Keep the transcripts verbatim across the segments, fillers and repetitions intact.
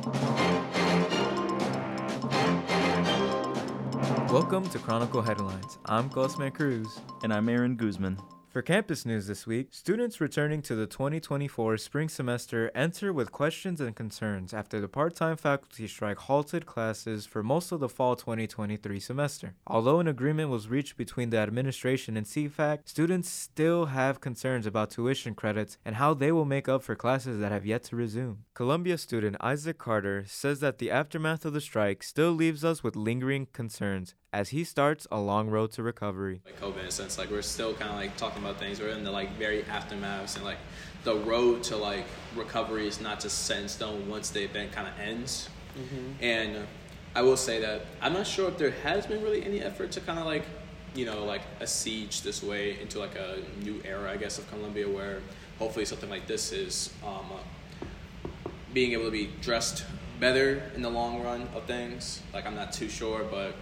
Welcome to Chronicle Headlines. I'm Cosme Cruz. And I'm Aaron Guzman. For campus news this week, students returning to the twenty twenty-four spring semester enter with questions and concerns after the part-time faculty strike halted classes for most of the fall twenty twenty-three semester. Although an agreement was reached between the administration and C FAC, students still have concerns about tuition credits and how they will make up for classes that have yet to resume. Columbia student Isaac Carter says that the aftermath of the strike still leaves us with lingering concerns as he starts a long road to recovery. Like COVID, in a sense, like we're still kind of like talking about things. We're in the like very aftermaths, and like the road to like recovery is not just set in stone once the event kind of ends. Mm-hmm. And I will say that I'm not sure if there has been really any effort to kind of like, you know, like a siege this way into like a new era, I guess, of Columbia, where hopefully something like this is um, uh, being able to be dressed better in the long run of things. Like I'm not too sure, but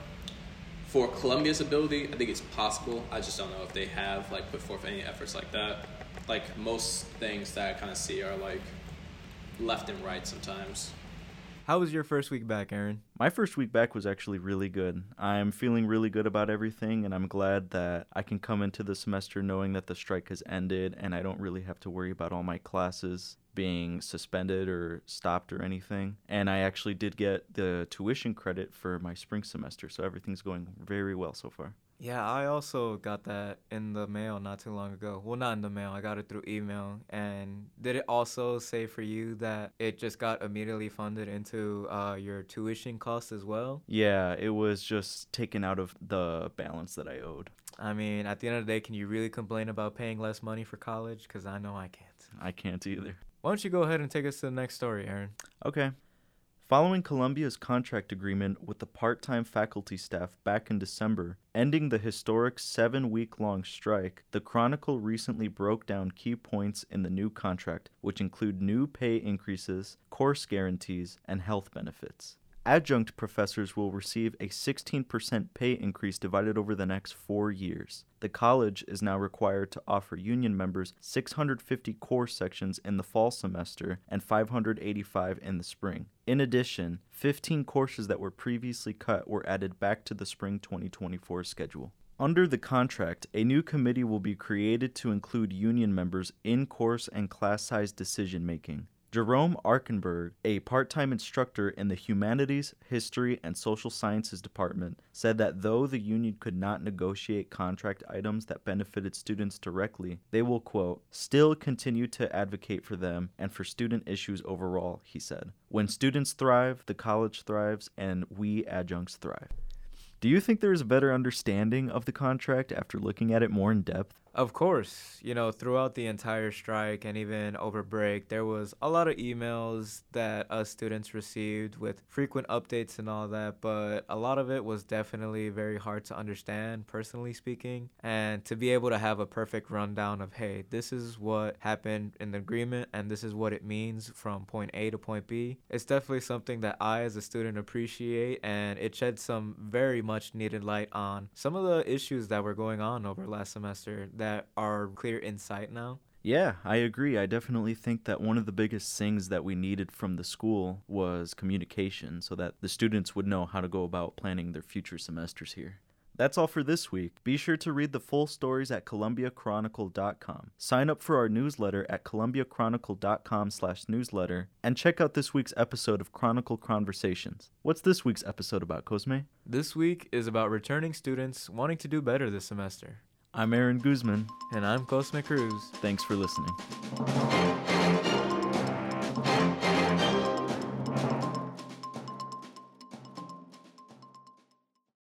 for Columbia's ability, I think it's possible. I just don't know if they have like put forth any efforts like that. Like most things that I kind of see are like left and right sometimes. How was your first week back, Aaron? My first week back was actually really good. I'm feeling really good about everything, and I'm glad that I can come into the semester knowing that the strike has ended and I don't really have to worry about all my classes being suspended or stopped or anything. And I actually did get the tuition credit for my spring semester, so everything's going very well so far. Yeah, I also got that in the mail not too long ago. Well, not in the mail. I got it through email. And did it also say for you that it just got immediately funded into uh, your tuition costs as well? Yeah, it was just taken out of the balance that I owed. I mean, at the end of the day, can you really complain about paying less money for college? Because I know I can't. I can't either. Why don't you go ahead and take us to the next story, Aaron? Okay. Following Columbia's contract agreement with the part-time faculty staff back in December, ending the historic seven-week-long strike, the Chronicle recently broke down key points in the new contract, which include new pay increases, course guarantees, and health benefits. Adjunct professors will receive a sixteen percent pay increase divided over the next four years. The college is now required to offer union members six hundred fifty course sections in the fall semester and five hundred eighty-five in the spring. In addition, fifteen courses that were previously cut were added back to the spring twenty twenty-four schedule. Under the contract, a new committee will be created to include union members in course and class size decision-making. Jerome Arkenberg, a part-time instructor in the Humanities, History, and Social Sciences Department, said that though the union could not negotiate contract items that benefited students directly, they will, quote, still continue to advocate for them and for student issues overall, he said. When students thrive, the college thrives, and we adjuncts thrive. Do you think there is a better understanding of the contract after looking at it more in depth? Of course, you know, throughout the entire strike and even over break, there was a lot of emails that us students received with frequent updates and all that, but a lot of it was definitely very hard to understand, personally speaking, and to be able to have a perfect rundown of, hey, this is what happened in the agreement and this is what it means from point A to point B. It's definitely something that I as a student appreciate, and it shed some very much needed light on some of the issues that were going on over last semester that are clear in sight now. Yeah, I agree. I definitely think that one of the biggest things that we needed from the school was communication so that the students would know how to go about planning their future semesters here. That's all for this week. Be sure to read the full stories at columbia chronicle dot com. Sign up for our newsletter at columbia chronicle dot com slash newsletter, and check out this week's episode of Chronicle Conversations. What's this week's episode about, Cosme? This week is about returning students wanting to do better this semester. I'm Aaron Guzman. And I'm Cosme Cruz. Thanks for listening.